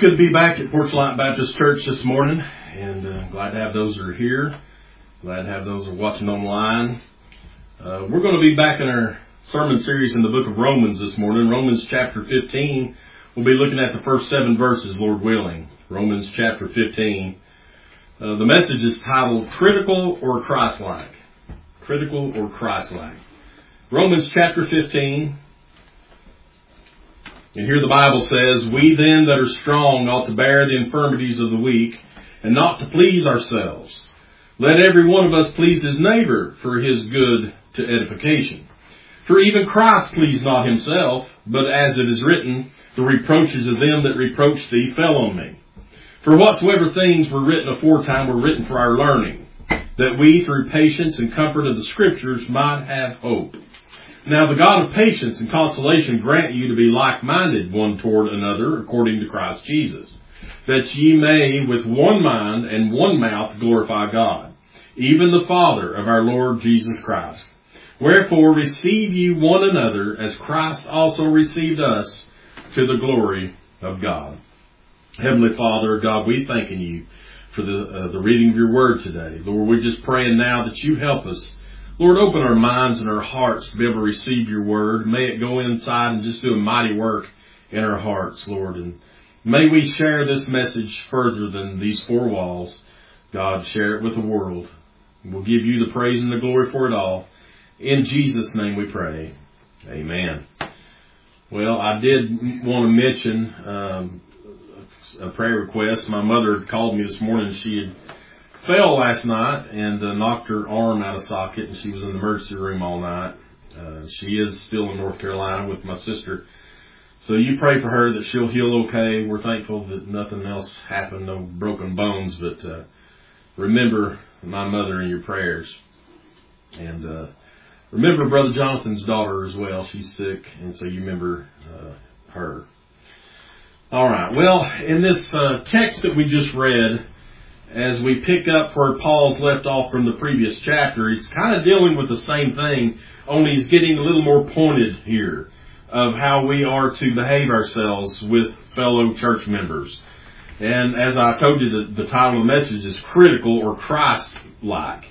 good to be back at Porch Light Baptist Church this morning, and glad to have those that are here. Glad to have those that are watching online. We're going to be back in our sermon series in the book of Romans this morning. Romans chapter 15. We'll be looking at the first 7 verses, Lord willing. Romans chapter 15. The message is titled, Critical or Christ-like? Critical or Christ-like? Romans chapter 15. And here the Bible says, We then that are strong ought to bear the infirmities of the weak, and not to please ourselves. Let every one of us please his neighbor for his good to edification. For even Christ pleased not himself, but as it is written, the reproaches of them that reproached thee fell on me. For whatsoever things were written aforetime were written for our learning, that we through patience and comfort of the Scriptures might have hope. Now the God of patience and consolation grant you to be like-minded one toward another according to Christ Jesus, that ye may with one mind and one mouth glorify God, even the Father of our Lord Jesus Christ. Wherefore receive ye one another as Christ also received us to the glory of God. Heavenly Father, God, we thanking you for the reading of your word today. Lord, we're just praying now that you help us. Lord, open our minds and our hearts to be able to receive your word. May it go inside and just do a mighty work in our hearts, Lord. And may we share this message further than these 4 walls. God, share it with the world. We'll give you the praise and the glory for it all. In Jesus' name we pray. Amen. Well, I did want to mention a prayer request. My mother had called me this morning. She had fell last night and knocked her arm out of socket, and she was in the emergency room all night. She is still in North Carolina with my sister. So you pray for her that she'll heal okay. We're thankful that nothing else happened, no broken bones, but remember my mother in your prayers. And remember Brother Jonathan's daughter as well. She's sick, and so you remember her. All right. Well, in this text that we just read, as we pick up where Paul's left off from the previous chapter, it's kind of dealing with the same thing, only he's getting a little more pointed here of how we are to behave ourselves with fellow church members. And as I told you, the title of the message is Critical or Christ-like.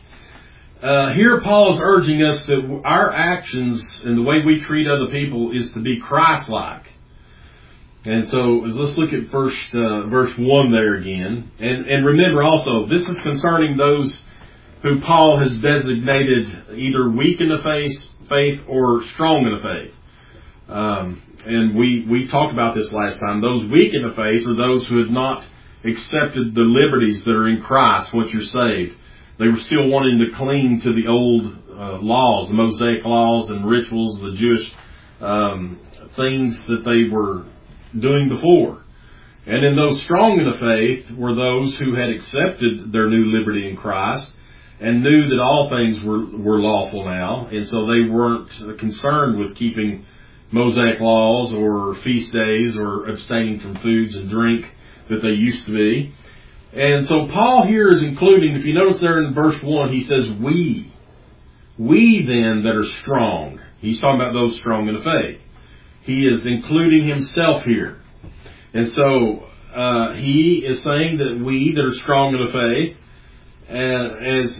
Here Paul is urging us that our actions and the way we treat other people is to be Christ-like. And so let's look at verse 1 there again. And remember also, this is concerning those who Paul has designated either weak in the faith or strong in the faith. And we talked about this last time. Those weak in the faith are those who had not accepted the liberties that are in Christ once you're saved. They were still wanting to cling to the old laws, the Mosaic laws and rituals, the Jewish things that they were doing before. And in those strong in the faith were those who had accepted their new liberty in Christ and knew that all things were lawful now, and so they weren't concerned with keeping Mosaic laws or feast days or abstaining from foods and drink that they used to be. And so Paul here is including, if you notice there in verse 1, he says, we then that are strong. He's talking about those strong in the faith. He is including himself here. And so he is saying that we that are strong in the faith, as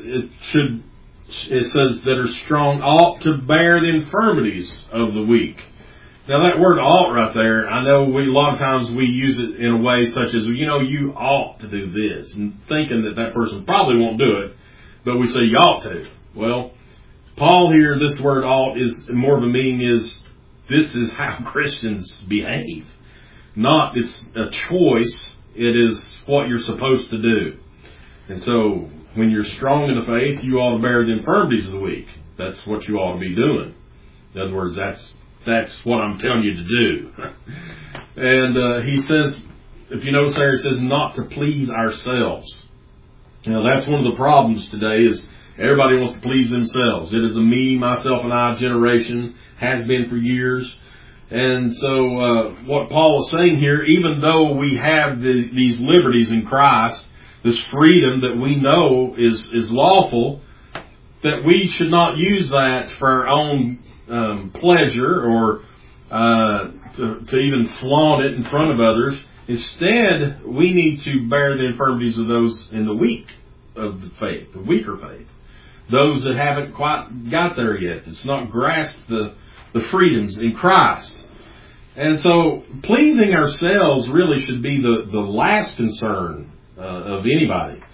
it says that are strong, ought to bear the infirmities of the weak. Now that word ought right there, I know a lot of times we use it in a way such as, you ought to do this, and thinking that person probably won't do it, but we say you ought to. Well, Paul here, this word ought is more of a meaning is, this is how Christians behave. Not it's a choice, it is what you're supposed to do. And so, when you're strong in the faith, you ought to bear the infirmities of the weak. That's what you ought to be doing. In other words, that's what I'm telling you to do. And he says, if you notice there, it says not to please ourselves. That's one of the problems today is everybody wants to please themselves. It is a me, myself, and I generation, has been for years. And so what Paul is saying here, even though we have these liberties in Christ, this freedom that we know is lawful, that we should not use that for our own pleasure or to even flaunt it in front of others. Instead, we need to bear the infirmities of those in the weak of the faith, the weaker faith. Those that haven't quite got there yet, that's not grasped the freedoms in Christ. And so, pleasing ourselves really should be the last concern of anybody.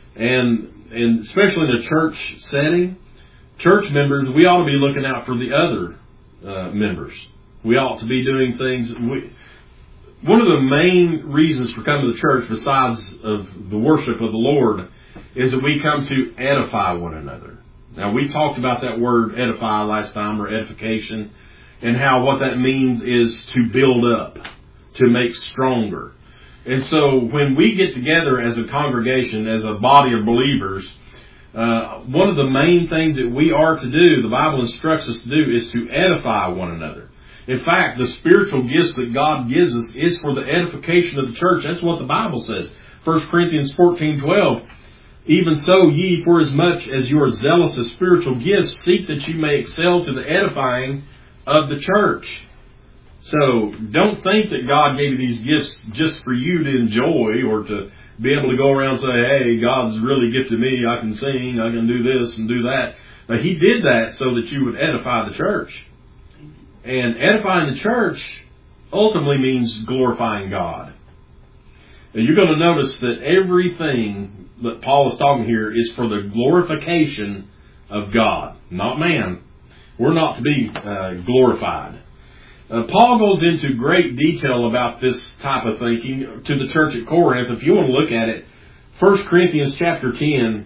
And especially in a church setting, church members, we ought to be looking out for the other members. We ought to be doing things. One of the main reasons for coming to church, besides of the worship of the Lord, is that we come to edify one another. Now, we talked about that word edify last time, or edification, and how what that means is to build up, to make stronger. And so when we get together as a congregation, as a body of believers, one of the main things that we are to do, the Bible instructs us to do, is to edify one another. In fact, the spiritual gifts that God gives us is for the edification of the church. That's what the Bible says. 1 Corinthians 14:12. Even so, ye, for as much as you are zealous of spiritual gifts, seek that you may excel to the edifying of the church. So, don't think that God gave you these gifts just for you to enjoy, or to be able to go around and say, hey, God's really gifted me, I can sing, I can do this and do that. Now, He did that so that you would edify the church. And edifying the church ultimately means glorifying God. Now, you're going to notice that everything that Paul is talking here is for the glorification of God, not man. We're not to be glorified. Paul goes into great detail about this type of thinking to the church at Corinth. If you want to look at it, 1 Corinthians chapter 10,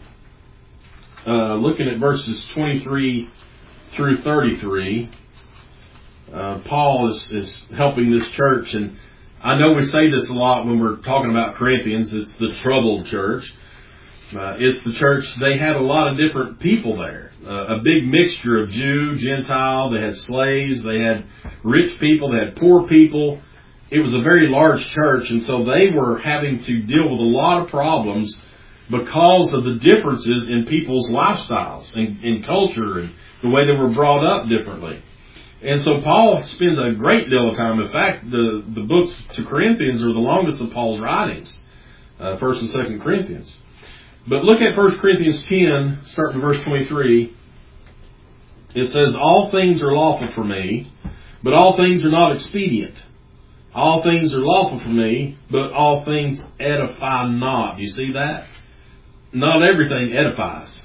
looking at verses 23 through 33, Paul is helping this church. And I know we say this a lot when we're talking about Corinthians. It's the troubled church. It's the church, they had a lot of different people there. A big mixture of Jew, Gentile. They had slaves. They had rich people. They had poor people. It was a very large church, and so they were having to deal with a lot of problems because of the differences in people's lifestyles and in culture and the way they were brought up differently. And so Paul spends a great deal of time. In fact, the books to Corinthians are the longest of Paul's writings, 1st and 2nd Corinthians. But look at 1 Corinthians 10, starting in verse 23. It says, all things are lawful for me, but all things are not expedient. All things are lawful for me, but all things edify not. Do you see that? Not everything edifies.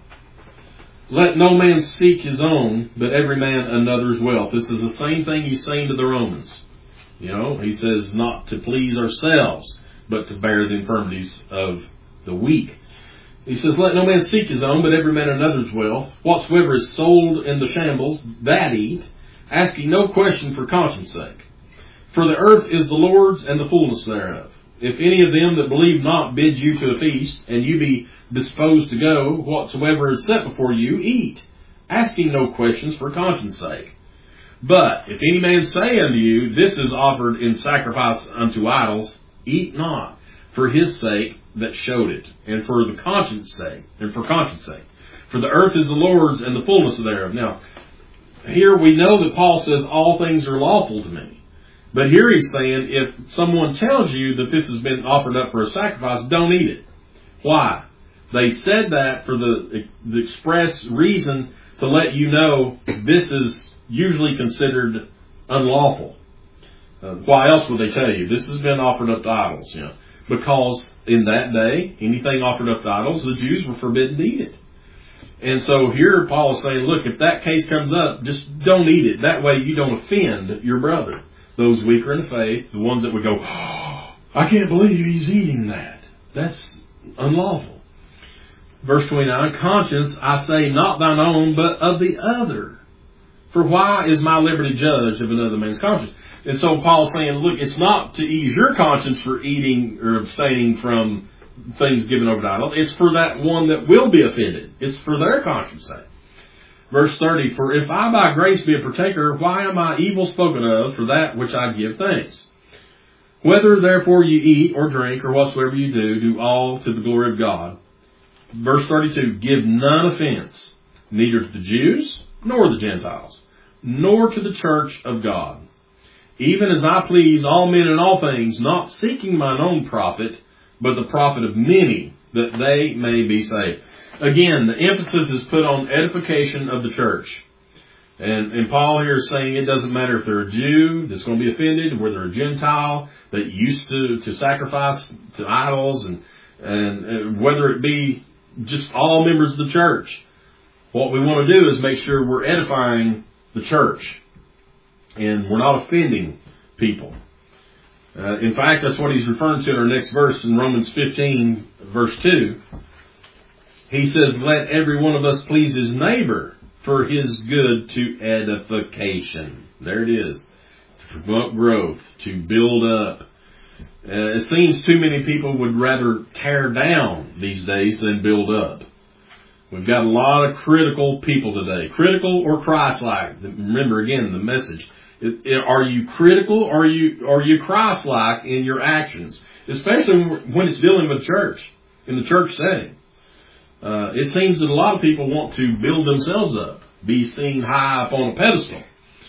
Let no man seek his own, but every man another's wealth. This is the same thing he's saying to the Romans. You know, he says not to please ourselves, but to bear the infirmities of the weak. He says, let no man seek his own, but every man another's wealth. Whatsoever is sold in the shambles, that eat, asking no question for conscience sake. For the earth is the Lord's, and the fullness thereof. If any of them that believe not bid you to a feast, and you be disposed to go, whatsoever is set before you, eat, asking no questions for conscience sake. But if any man say unto you, this is offered in sacrifice unto idols, eat not, for his sake that showed it, and for the conscience sake, and for conscience sake. For the earth is the Lord's, and the fullness thereof. Now, here we know that Paul says all things are lawful to me. But here he's saying, if someone tells you that this has been offered up for a sacrifice, don't eat it. Why? They said that for the express reason to let you know this is usually considered unlawful. Why else would they tell you? This has been offered up to idols, you know. Because in that day, anything offered up to idols, the Jews were forbidden to eat it. And so here Paul is saying, look, if that case comes up, just don't eat it. That way you don't offend your brother. Those weaker in the faith, the ones that would go, oh, I can't believe he's eating that. That's unlawful. Verse 29, conscience, I say, not thine own, but of the other. For why is my liberty judged of another man's conscience? And so Paul's saying, look, it's not to ease your conscience for eating or abstaining from things given over to idols. It's for that one that will be offended. It's for their conscience sake. Verse 30, for if I by grace be a partaker, why am I evil spoken of for that which I give thanks? Whether therefore you eat or drink or whatsoever you do, do all to the glory of God. Verse 32, give none offense, neither to the Jews nor the Gentiles, nor to the church of God. even as I please all men in all things, not seeking mine own profit, but the profit of many, that they may be saved. Again, the emphasis is put on edification of the church. And Paul here is saying it doesn't matter if they're a Jew that's going to be offended, whether they're a Gentile that used to sacrifice to idols, and whether it be just all members of the church. What we want to do is make sure we're edifying the church and we're not offending people. In fact, that's what he's referring to in our next verse in Romans 15, verse 2. He says, let every one of us please his neighbor for his good to edification. There it is. To promote growth, to build up. It seems too many people would rather tear down these days than build up. We've got a lot of critical people today. Critical or Christ-like. Remember again the message. Are you critical or are you Christ-like in your actions? Especially when it's dealing with church, in the church setting. It seems that a lot of people want to build themselves up, be seen high up on a pedestal.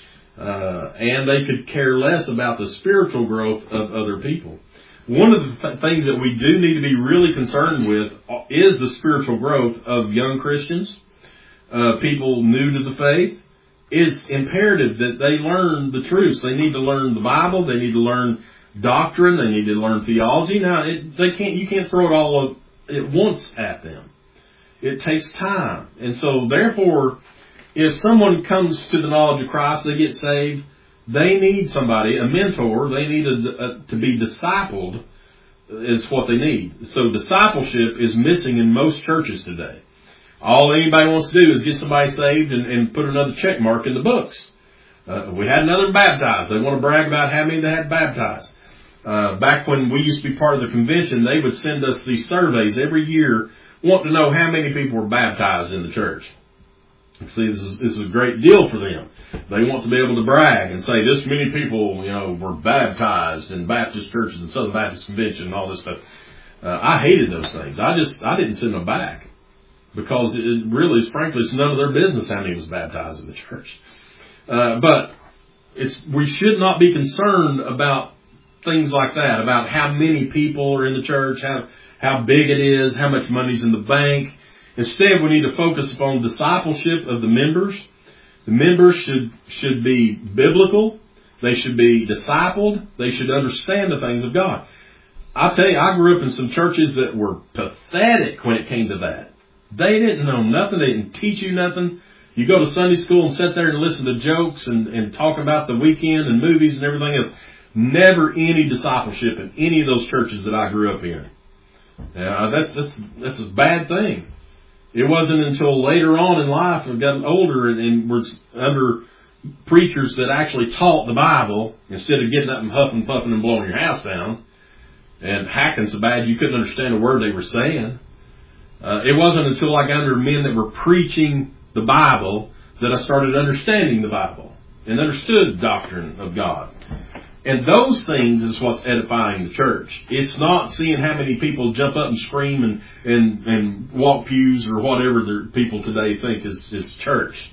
And they could care less about the spiritual growth of other people. One of the things that we do need to be really concerned with is the spiritual growth of young Christians, people new to the faith. It's imperative that they learn the truths. They need to learn the Bible. They need to learn doctrine. They need to learn theology. Now, you can't throw it all at once at them. It takes time. And so, therefore, if someone comes to the knowledge of Christ, they get saved, they need somebody, a mentor. They need to be discipled is what they need. So discipleship is missing in most churches today. All anybody wants to do is get somebody saved and put another check mark in the books. We had another baptized. They want to brag about how many they had baptized. Back when we used to be part of the convention, they would send us these surveys every year wanting to know how many people were baptized in the church. See, this is a great deal for them. They want to be able to brag and say this many people, were baptized in Baptist churches and Southern Baptist Convention and all this stuff. I hated those things. I didn't send them back because it really is, frankly, it's none of their business how many was baptized in the church. But we should not be concerned about things like that, about how many people are in the church, how big it is, how much money's in the bank. Instead, we need to focus upon discipleship of the members. The members should be biblical. They should be discipled. They should understand the things of God. I'll tell you, I grew up in some churches that were pathetic when it came to that. They didn't know nothing. They didn't teach you nothing. You go to Sunday school and sit there and listen to jokes and talk about the weekend and movies and everything else. Never any discipleship in any of those churches that I grew up in. That's a bad thing. It wasn't until later on in life, I've gotten older and was under preachers that actually taught the Bible instead of getting up and huffing, puffing, and blowing your house down and hacking so bad you couldn't understand a word they were saying. It wasn't until I got under men that were preaching the Bible that I started understanding the Bible and understood the doctrine of God. And those things is what's edifying the church. It's not seeing how many people jump up and scream and walk pews or whatever the people today think is church.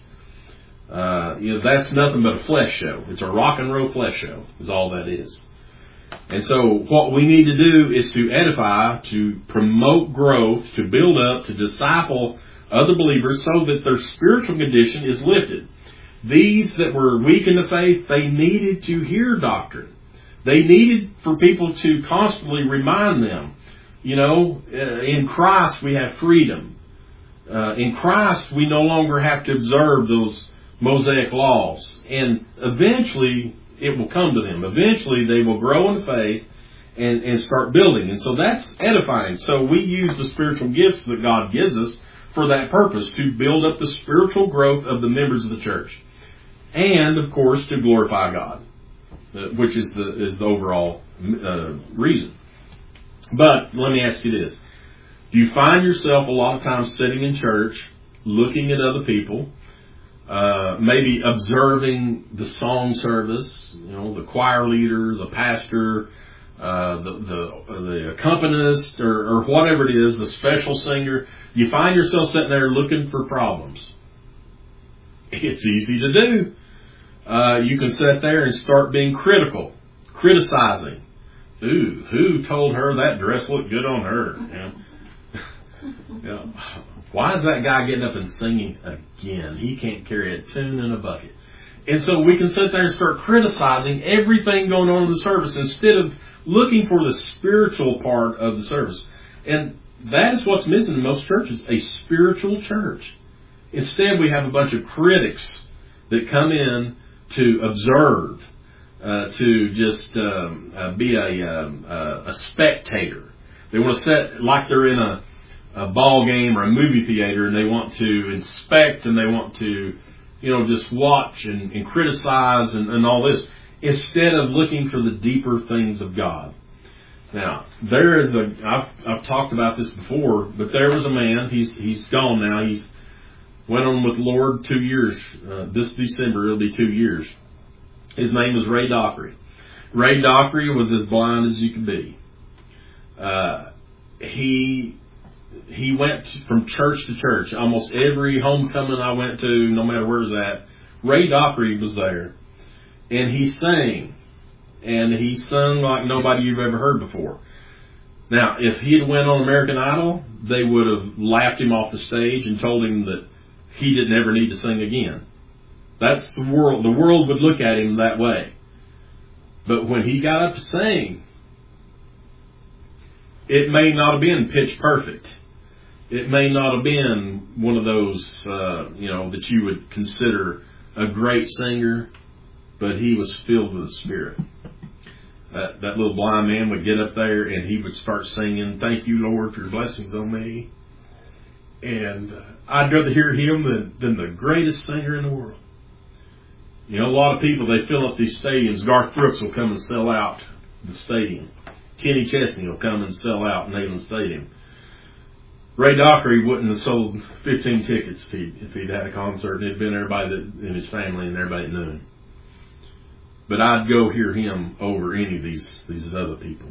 That's nothing but a flesh show. It's a rock and roll flesh show is all that is. And so what we need to do is to edify, to promote growth, to build up, to disciple other believers so that their spiritual condition is lifted. These that were weak in the faith, they needed to hear doctrine. They needed for people to constantly remind them, in Christ we have freedom. In Christ we no longer have to observe those Mosaic laws. And eventually it will come to them. Eventually they will grow in faith and start building. And so that's edifying. So we use the spiritual gifts that God gives us for that purpose, to build up the spiritual growth of the members of the church. And, of course, to glorify God, which is the overall reason. But let me ask you this. Do you find yourself a lot of times sitting in church, looking at other people, maybe observing the song service, the choir leader, the pastor, the accompanist, or whatever it is, the special singer? You find yourself sitting there looking for problems. It's easy to do. You can sit there and start being critical, criticizing. Ooh, who told her that dress looked good on her? Why is that guy getting up and singing again? He can't carry a tune in a bucket. And so we can sit there and start criticizing everything going on in the service instead of looking for the spiritual part of the service. And that is what's missing in most churches, a spiritual church. Instead, we have a bunch of critics that come in to observe, to just be a spectator. They want to sit like they're in a ball game or a movie theater, and they want to inspect and they want to, just watch and criticize and all this, instead of looking for the deeper things of God. Now, there is I've talked about this before, but there was a man, he's gone now, he's went on with the Lord 2 years, this December it'll be 2 years. His name was Ray Dockery. Ray Dockery was as blind as you could be. He went from church to church. Almost every homecoming I went to, no matter where it was at, Ray Dockery was there. And he sang. And he sung like nobody you've ever heard before. Now, if he had went on American Idol, they would have laughed him off the stage and told him that he didn't ever need to sing again. That's the world. The world would look at him that way. But when he got up to sing, it may not have been pitch perfect. It may not have been one of those, that you would consider a great singer, but he was filled with the Spirit. That little blind man would get up there and he would start singing, "Thank you, Lord, for your blessings on me." And I'd rather hear him than the greatest singer in the world. A lot of people, they fill up these stadiums. Garth Brooks will come and sell out the stadium. Kenny Chesney will come and sell out Neyland Stadium. Ray Dockery wouldn't have sold 15 tickets if he'd had a concert and it'd been everybody in his family and everybody that knew him. But I'd go hear him over any of these other people.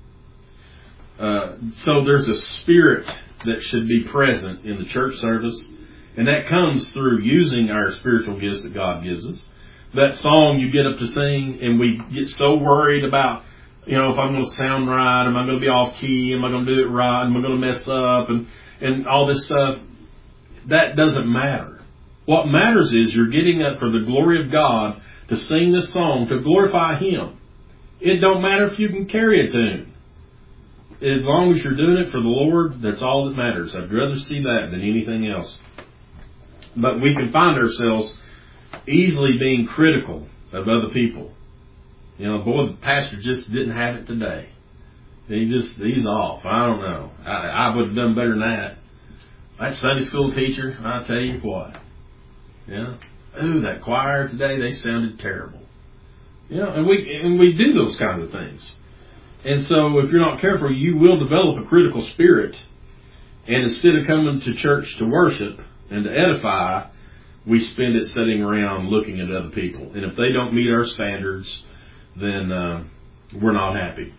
So there's a spirit that should be present in the church service, and that comes through using our spiritual gifts that God gives us. That song you get up to sing, and we get so worried about, if I'm going to sound right, am I going to be off key, am I going to do it right, am I going to mess up, and all this stuff. That doesn't matter. What matters is you're getting up for the glory of God to sing this song, to glorify Him. It don't matter if you can carry a tune. As long as you're doing it for the Lord, that's all that matters. I'd rather see that than anything else. But we can find ourselves easily being critical of other people. Boy, the pastor just didn't have it today. He's off. I don't know. I would have done better than that. That Sunday school teacher, I tell you what. Ooh, that choir today, they sounded terrible. And we do those kinds of things. And so if you're not careful, you will develop a critical spirit. And instead of coming to church to worship and to edify, we spend it sitting around looking at other people. And if they don't meet our standards, then we're not happy.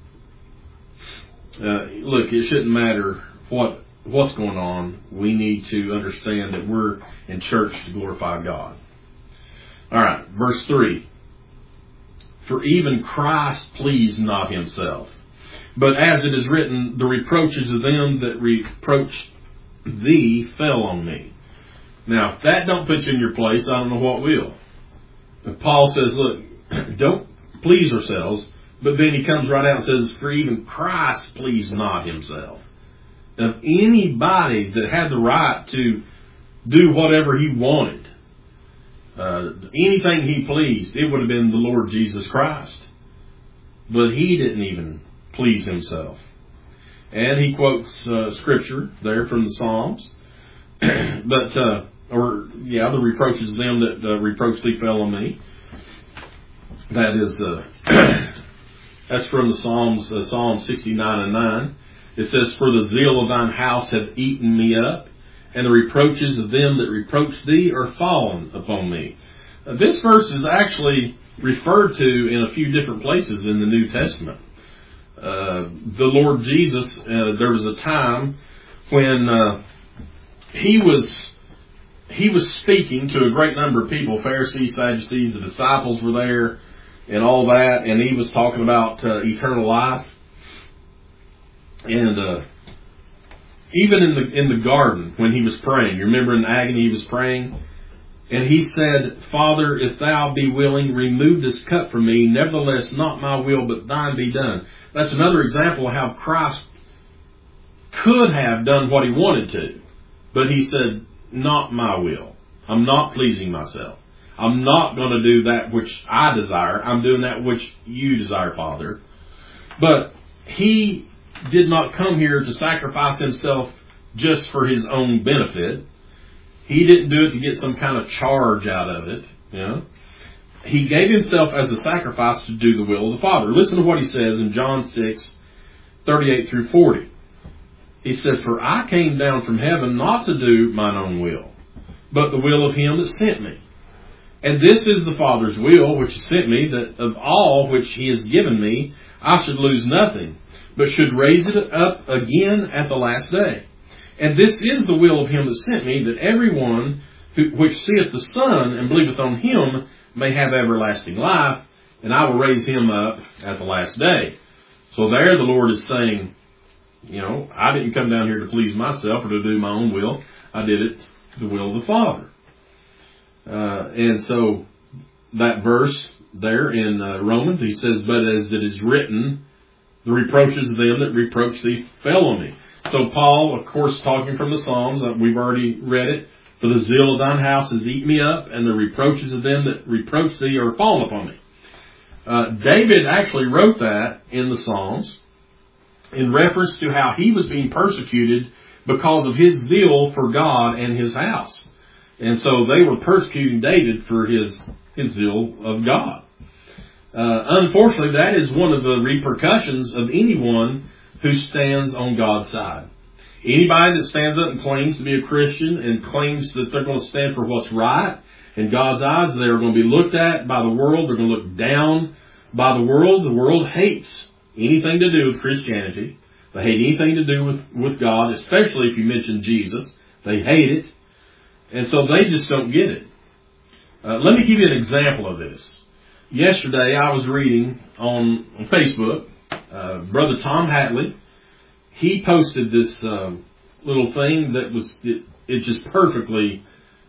Look, it shouldn't matter what's going on. We need to understand that we're in church to glorify God. All right, verse 3. For even Christ pleased not himself, but as it is written, the reproaches of them that reproached thee fell on me. Now, if that don't put you in your place, I don't know what will. But Paul says, look, don't please ourselves, but then he comes right out and says, for even Christ pleased not himself. Of anybody that had the right to do whatever he wanted, anything he pleased, it would have been the Lord Jesus Christ. But he didn't even please himself. And he quotes scripture there from the Psalms. The reproaches of them that reproach thee fell on me. That is, that's from the Psalms, Psalm 69 and 9. It says, for the zeal of thine house hath eaten me up, and the reproaches of them that reproach thee are fallen upon me. This verse is actually referred to in a few different places in the New Testament. The Lord Jesus, there was a time when he was he was speaking to a great number of people, Pharisees, Sadducees, the disciples were there, and all that, and he was talking about eternal life. And even in the garden, when he was praying, you remember in agony he was praying, and he said, Father, if thou be willing, remove this cup from me. Nevertheless, not my will, but thine be done. That's another example of how Christ could have done what he wanted to. But he said, not my will. I'm not pleasing myself. I'm not going to do that which I desire. I'm doing that which you desire, Father. But he did not come here to sacrifice himself just for his own benefit. He didn't do it to get some kind of charge out of it. You know? He gave himself as a sacrifice to do the will of the Father. Listen to what he says in John 6:38 through 40. He said, For I came down from heaven not to do mine own will, but the will of him that sent me. And this is the Father's will which has sent me, that of all which he has given me, I should lose nothing, but should raise it up again at the last day. And this is the will of him that sent me, that every one which seeth the Son and believeth on him may have everlasting life, and I will raise him up at the last day. So there the Lord is saying, you know, I didn't come down here to please myself or to do my own will. I did it the will of the Father. And so that verse there in Romans, he says, But as it is written, the reproaches of them that reproach thee fell on me. So Paul, of course, talking from the Psalms, we've already read it. For the zeal of thine house has eaten me up, and the reproaches of them that reproach thee are fallen upon me. David actually wrote that in the Psalms in reference to how he was being persecuted because of his zeal for God and his house. And so they were persecuting David for his zeal of God. Unfortunately, that is one of the repercussions of anyone who stands on God's side. Anybody that stands up and claims to be a Christian and claims that they're going to stand for what's right in God's eyes, they are going to be looked at by the world. They're going to look down by the world. The world hates anything to do with Christianity. They hate anything to do with God, especially if you mention Jesus. They hate it. And so they just don't get it. Let me give you an example of this. Yesterday I was reading on Facebook, Brother Tom Hatley. He posted this little thing that was, it just perfectly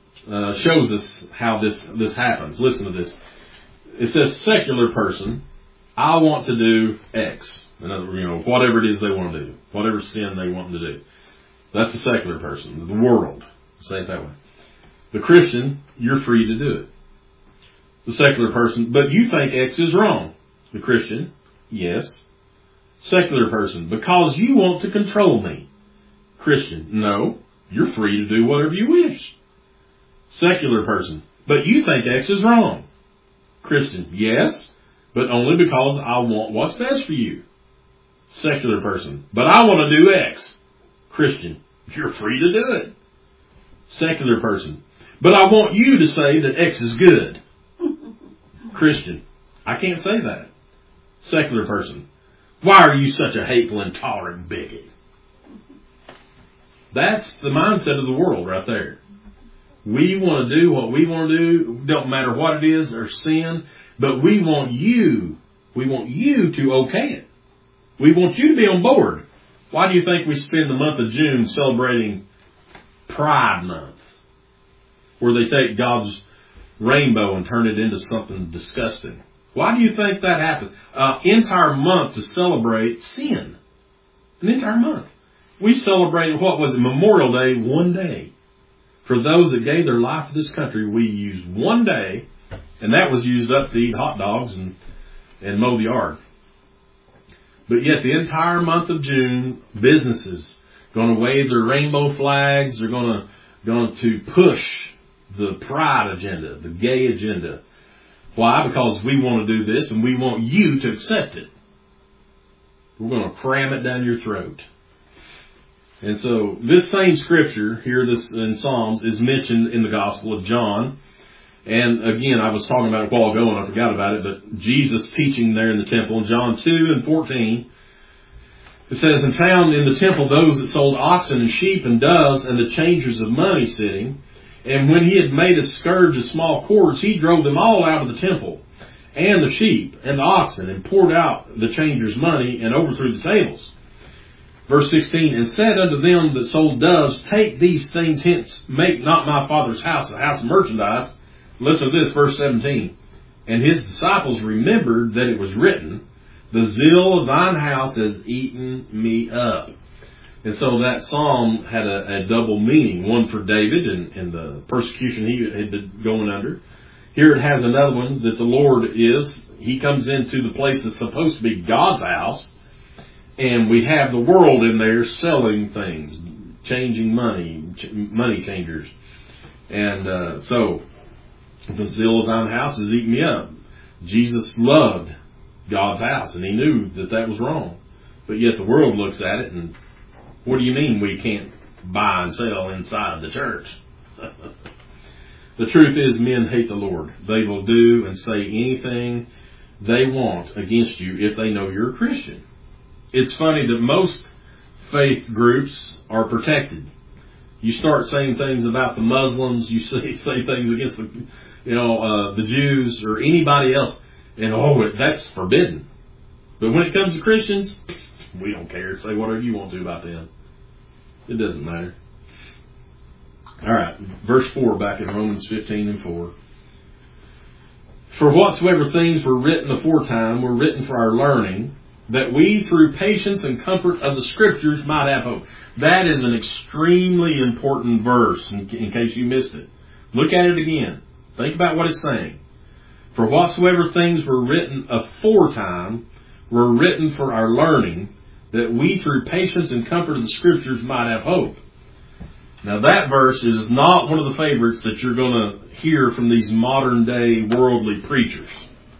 shows us how this happens. Listen to this. It says, secular person, I want to do X. Whatever it is they want to do. Whatever sin they want to do. That's a secular person. The world. Say it that way. The Christian, you're free to do it. The secular person, but you think X is wrong. The Christian, yes. Secular person, because you want to control me. Christian, no. You're free to do whatever you wish. Secular person, but you think X is wrong. Christian, yes, but only because I want what's best for you. Secular person, but I want to do X. Christian, you're free to do it. Secular person, but I want you to say that X is good. Christian, I can't say that. Secular person, why are you such a hateful, intolerant bigot? That's the mindset of the world right there. We want to do what we want to do. Don't matter what it is or sin, but we want you to okay it. We want you to be on board. Why do you think we spend the month of June celebrating Pride Month, where they take God's rainbow and turn it into something disgusting? Why do you think that happens? Entire month to celebrate sin. An entire month. We celebrated, Memorial Day, one day. For those that gave their life to this country, we used one day, and that was used up to eat hot dogs and mow the yard. But yet the entire month of June, businesses going to wave their rainbow flags. They're going to push the pride agenda, the gay agenda. Why? Because we want to do this and we want you to accept it. We're going to cram it down your throat. And so this same scripture here, this in Psalms, is mentioned in the Gospel of John. And again, I was talking about it a while ago and I forgot about it, but Jesus teaching there in the temple in John 2:14, it says, And found in the temple those that sold oxen and sheep and doves and the changers of money sitting. And when he had made a scourge of small cords, he drove them all out of the temple, and the sheep, and the oxen, and poured out the changers' money, and overthrew the tables. Verse 16, and said unto them that sold doves, take these things hence, make not my Father's house a house of merchandise. Listen to this, verse 17. And his disciples remembered that it was written, the zeal of thine house has eaten me up. And so that psalm had a double meaning, one for David and the persecution he had been going under. Here it has another one that the Lord he comes into the place that's supposed to be God's house, and we have the world in there selling things, changing money changers. And so, the zeal of thine house has eaten me up. Jesus loved God's house, and he knew that was wrong. But yet the world looks at it, and what do you mean we can't buy and sell inside the church? The truth is, men hate the Lord. They will do and say anything they want against you if they know you're a Christian. It's funny that most faith groups are protected. You start saying things about the Muslims, you say things against the Jews or anybody else, and that's forbidden. But when it comes to Christians, we don't care. Say whatever you want to about them. It doesn't matter. All right, verse 4 back in Romans 15 and 4. For whatsoever things were written aforetime were written for our learning, that we through patience and comfort of the Scriptures might have hope. That is an extremely important verse in case you missed it. Look at it again. Think about what it's saying. For whatsoever things were written aforetime were written for our learning, that we through patience and comfort of the Scriptures might have hope. Now that verse is not one of the favorites that you're going to hear from these modern day worldly preachers.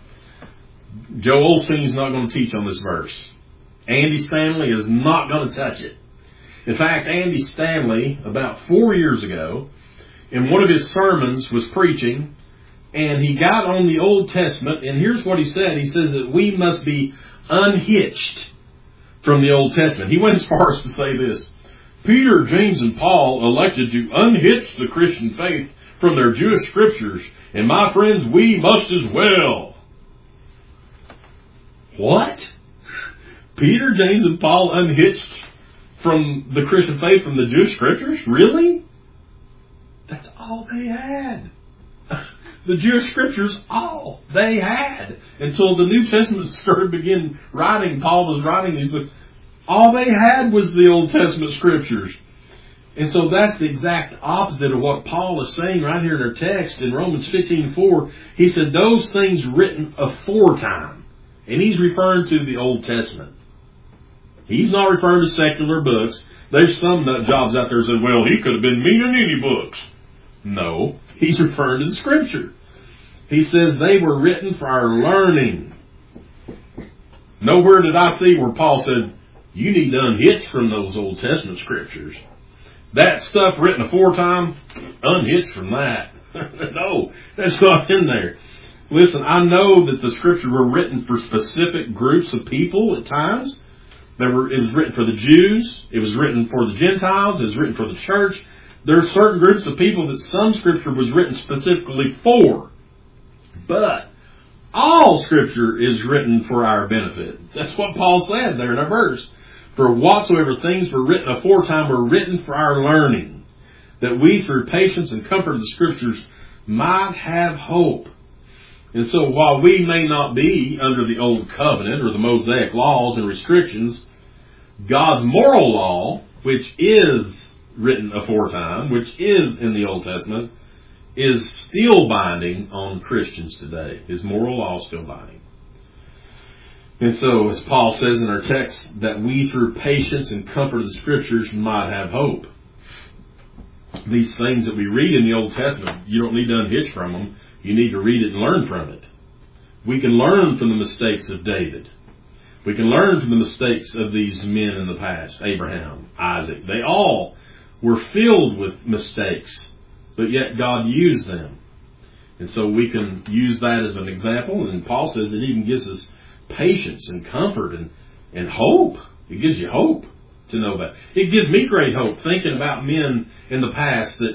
Joe Olstein's not going to teach on this verse. Andy Stanley is not going to touch it. In fact, Andy Stanley, about 4 years ago, in one of his sermons was preaching, and he got on the Old Testament, and here's what he said. He says that we must be unhitched from the Old Testament. He went as far as to say this: Peter, James, and Paul elected to unhitch the Christian faith from their Jewish scriptures, and my friends, we must as well. What? Peter, James, and Paul unhitched from the Christian faith from the Jewish scriptures? Really? That's all they had. The Jewish scriptures, all they had. Until the New Testament began writing, Paul was writing these books. All they had was the Old Testament scriptures. And so that's the exact opposite of what Paul is saying right here in our text in Romans 15:4. He said those things written aforetime. And he's referring to the Old Testament. He's not referring to secular books. There's some nut jobs out there that say, well, he could have been meaning any books. No, he's referring to the Scripture. He says they were written for our learning. Nowhere did I see where Paul said, you need to unhitch from those Old Testament Scriptures. That stuff written aforetime, unhitch from that. No, that's not in there. Listen, I know that the Scriptures were written for specific groups of people at times. It was written for the Jews. It was written for the Gentiles. It was written for the church. There are certain groups of people that some Scripture was written specifically for. But all Scripture is written for our benefit. That's what Paul said there in our verse. For whatsoever things were written aforetime were written for our learning, that we through patience and comfort of the Scriptures might have hope. And so while we may not be under the Old Covenant or the Mosaic laws and restrictions, God's moral law, which is written aforetime, which is in the Old Testament, is still binding on Christians today. His moral law is still binding. And so, as Paul says in our text, that we through patience and comfort of the Scriptures might have hope. These things that we read in the Old Testament, you don't need to unhitch from them. You need to read it and learn from it. We can learn from the mistakes of David. We can learn from the mistakes of these men in the past. Abraham, Isaac. They all were filled with mistakes, but yet God used them. And so we can use that as an example. And Paul says it even gives us patience and comfort and hope. It gives you hope to know that. It gives me great hope thinking about men in the past that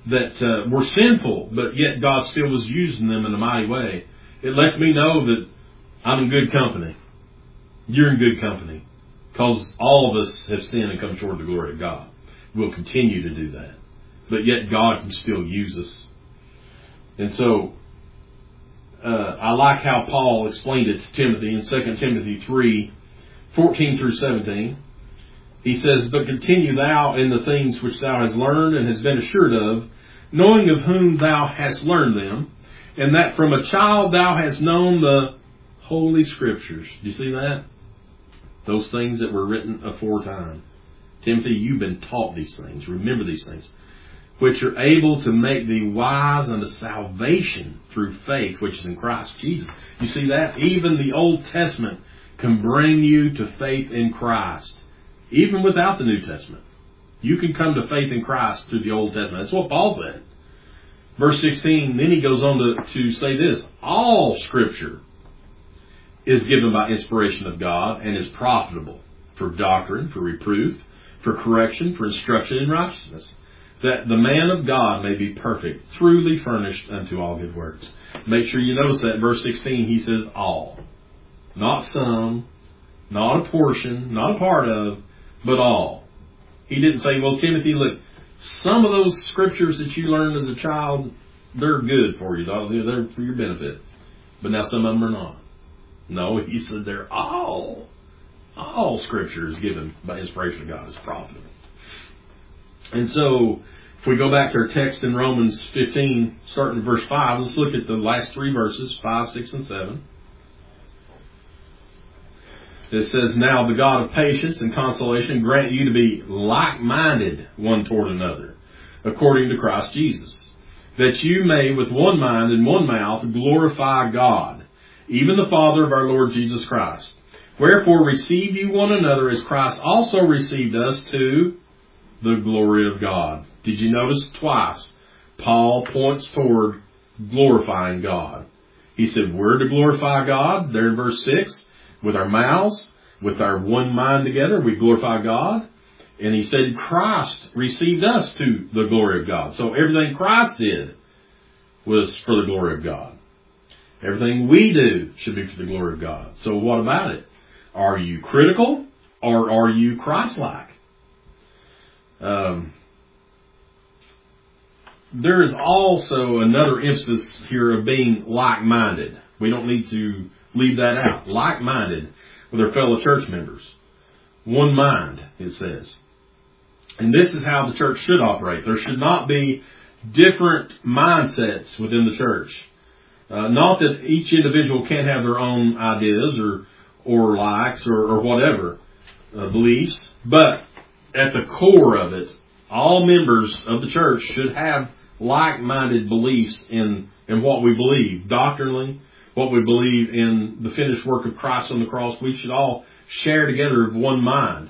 that were sinful, but yet God still was using them in a mighty way. It lets me know that I'm in good company. You're in good company. Because all of us have sinned and come short of the glory of God. We'll continue to do that. But yet God can still use us. And so, I like how Paul explained it to Timothy in 2 Timothy 3, 14 through 17. He says, "But continue thou in the things which thou hast learned and hast been assured of, knowing of whom thou hast learned them, and that from a child thou hast known the Holy Scriptures." Do you see that? Those things that were written aforetime. Timothy, you've been taught these things. Remember these things. Which are able to make thee wise unto salvation through faith, which is in Christ Jesus. You see that? Even the Old Testament can bring you to faith in Christ. Even without the New Testament. You can come to faith in Christ through the Old Testament. That's what Paul said. Verse 16, then he goes on to say this. All Scripture is given by inspiration of God and is profitable for doctrine, for reproof, for correction, for instruction in righteousness, that the man of God may be perfect, truly furnished unto all good works. Make sure you notice that in verse 16 he says all. Not some, not a portion, not a part of, but all. He didn't say, well, Timothy, look, some of those scriptures that you learned as a child, they're good for you. They're for your benefit. But now some of them are not. No, he said they're all scripture is given by inspiration of God is profitable. And so, if we go back to our text in Romans 15, starting in verse 5, let's look at the last three verses, 5, 6, and 7. It says, "Now the God of patience and consolation grant you to be like-minded one toward another, according to Christ Jesus, that you may with one mind and one mouth glorify God, even the Father of our Lord Jesus Christ. Wherefore receive you one another as Christ also received us to the glory of God." Did you notice twice Paul points toward glorifying God? He said we're to glorify God, there in verse 6, with our mouths, with our one mind together, we glorify God. And he said Christ received us to the glory of God. So everything Christ did was for the glory of God. Everything we do should be for the glory of God. So what about it? Are you critical or are you Christ-like? There is also another emphasis here of being like-minded. We don't need to leave that out. Like-minded with our fellow church members. One mind, it says. And this is how the church should operate. There should not be different mindsets within the church. Not that each individual can't have their own ideas or likes or whatever beliefs, but at the core of it, all members of the church should have like-minded beliefs in what we believe doctrinally, what we believe in the finished work of Christ on the cross. We should all share together of one mind.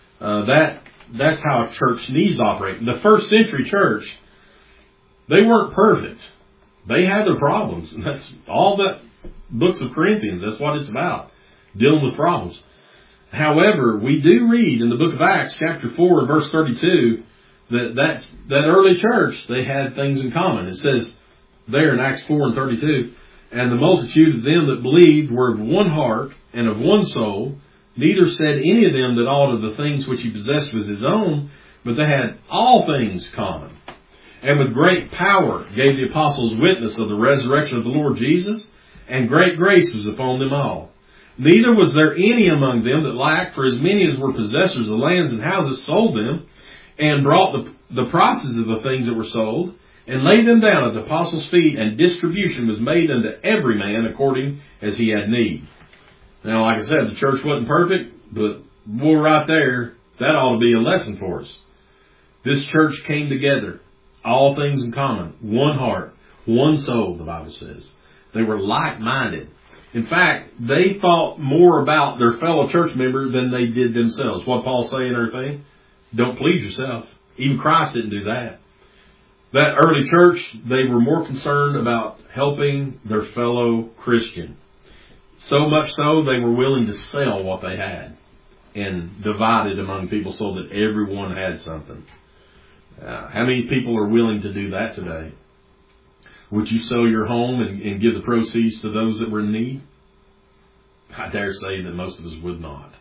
That's how a church needs to operate. The first century church, they weren't perfect. They had their problems. And that's all that books of Corinthians. That's what it's about. Dealing with problems. However, we do read in the book of Acts, chapter 4, and verse 32, that early church, they had things in common. It says there in Acts 4 and 32, "And the multitude of them that believed were of one heart and of one soul. Neither said any of them that aught of the things which he possessed was his own, but they had all things common. And with great power gave the apostles witness of the resurrection of the Lord Jesus, and great grace was upon them all. Neither was there any among them that lacked, for as many as were possessors of lands and houses sold them, and brought the prices of the things that were sold, and laid them down at the apostles' feet, and distribution was made unto every man according as he had need." Now, like I said, the church wasn't perfect, but boy, right there, that ought to be a lesson for us. This church came together, all things in common, one heart, one soul, the Bible says. They were like-minded. In fact, they thought more about their fellow church member than they did themselves. What Paul's saying and everything, don't please yourself. Even Christ didn't do that. That early church, they were more concerned about helping their fellow Christian. So much so, they were willing to sell what they had and divide it among people so that everyone had something. How many people are willing to do that today? Would you sell your home and give the proceeds to those that were in need? I dare say that most of us would not.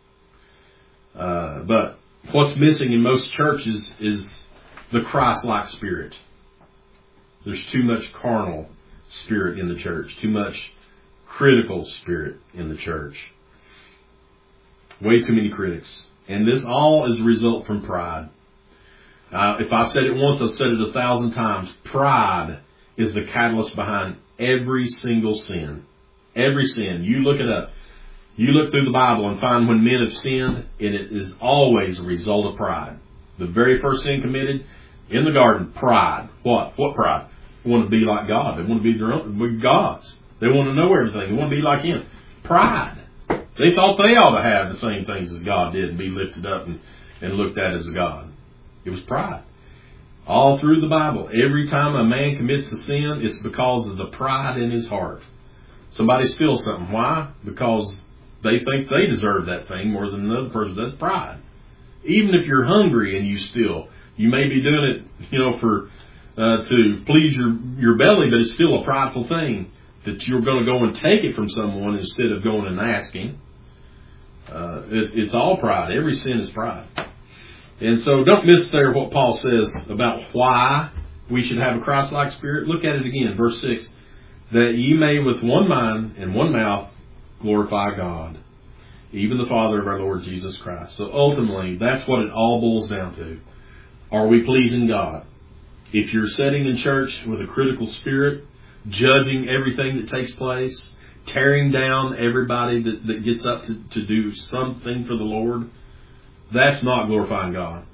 But what's missing in most churches is the Christ-like spirit. There's too much carnal spirit in the church, too much critical spirit in the church. Way too many critics. And this all is a result from pride. If I've said it once, I've said it 1,000 times. Pride is the catalyst behind every single sin. Every sin. You look it up. You look through the Bible and find when men have sinned, and it is always a result of pride. The very first sin committed in the garden, pride. What? What pride? They want to be like God. They want to be their own gods. They want to know everything. They want to be like Him. Pride. They thought they ought to have the same things as God did and be lifted up and looked at as a God. It was pride. All through the Bible, every time a man commits a sin, it's because of the pride in his heart. Somebody steals something. Why? Because they think they deserve that thing more than another person. That's pride. Even if you're hungry and you steal, you may be doing it, for to please your belly, but it's still a prideful thing that you're going to go and take it from someone instead of going and asking. It's all pride. Every sin is pride. And so don't miss there what Paul says about why we should have a Christ-like spirit. Look at it again, verse 6. That ye may with one mind and one mouth glorify God, even the Father of our Lord Jesus Christ. So ultimately, that's what it all boils down to. Are we pleasing God? If you're sitting in church with a critical spirit, judging everything that takes place, tearing down everybody that gets up to do something for the Lord, that's not glorifying God.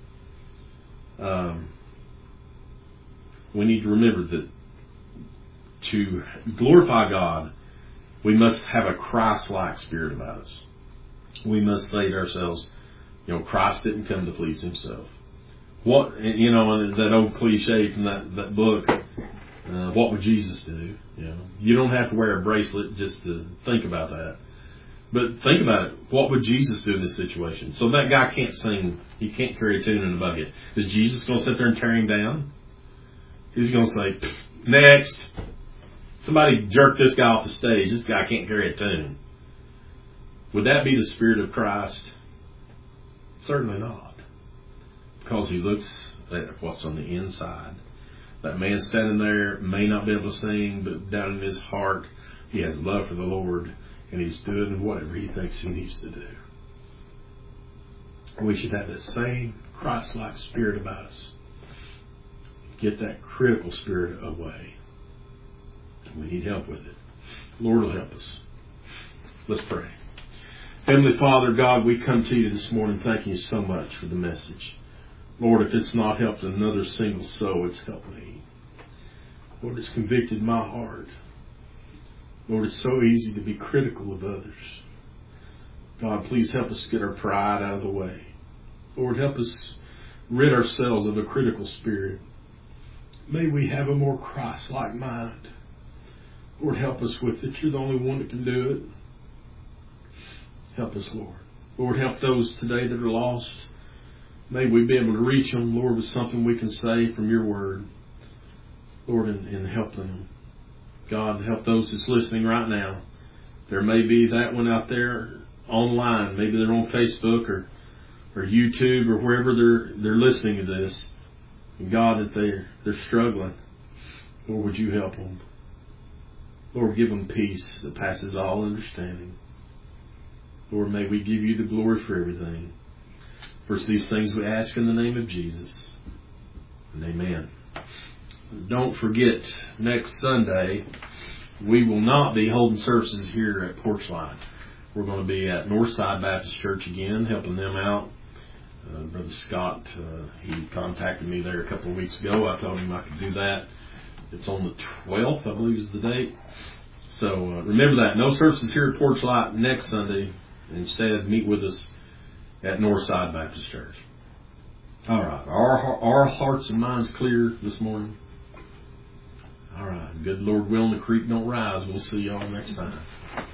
We need to remember that to glorify God, we must have a Christ-like spirit about us. We must say to ourselves, Christ didn't come to please Himself. What, that old cliche from that book, what would Jesus do? You don't have to wear a bracelet just to think about that. But think about it. What would Jesus do in this situation? So that guy can't sing. He can't carry a tune in a bucket. Is Jesus going to sit there and tear him down? He's going to say, next. Somebody jerk this guy off the stage. This guy can't carry a tune. Would that be the Spirit of Christ? Certainly not. Because He looks at what's on the inside. That man standing there may not be able to sing, but down in his heart, he has love for the Lord. And he's doing whatever he thinks he needs to do. We should have that same Christ-like spirit about us. Get that critical spirit away. We need help with it. Lord will help us. Let's pray. Heavenly Father, God, we come to You this morning thanking You so much for the message. Lord, if it's not helped another single soul, it's helped me. Lord, it's convicted my heart. Lord, it's so easy to be critical of others. God, please help us get our pride out of the way. Lord, help us rid ourselves of a critical spirit. May we have a more Christ-like mind. Lord, help us with it. You're the only one that can do it. Help us, Lord. Lord, help those today that are lost. May we be able to reach them, Lord, with something we can say from Your word. Lord, and help them. God, help those that's listening right now. There may be that one out there online. Maybe they're on Facebook or YouTube or wherever they're listening to this. And God, that they're struggling. Lord, would You help them? Lord, give them peace that passes all understanding. Lord, may we give You the glory for everything. For these things we ask in the name of Jesus. And amen. Don't forget, next Sunday, we will not be holding services here at Porchline. We're going to be at Northside Baptist Church again, helping them out. Brother Scott, he contacted me there a couple of weeks ago. I told him I could do that. It's on the 12th, I believe is the date. So remember that. No services here at Porchlight next Sunday. Instead, meet with us at Northside Baptist Church. All right. Our hearts and minds clear this morning. All right. Good Lord willing, the creek don't rise. We'll see y'all next time.